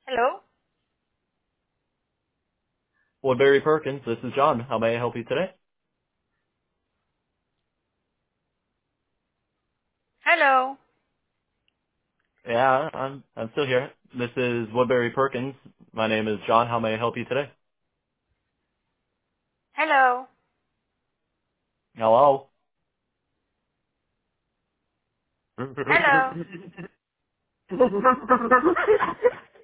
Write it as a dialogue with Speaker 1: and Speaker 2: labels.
Speaker 1: Hello?
Speaker 2: Woodbury Perkins, this is John. How may I help you today?
Speaker 1: Hello?
Speaker 2: Yeah, I'm still here. This is Woodbury Perkins. My name is John. How may I help you today?
Speaker 1: Hello?
Speaker 2: Hello?
Speaker 1: Hello?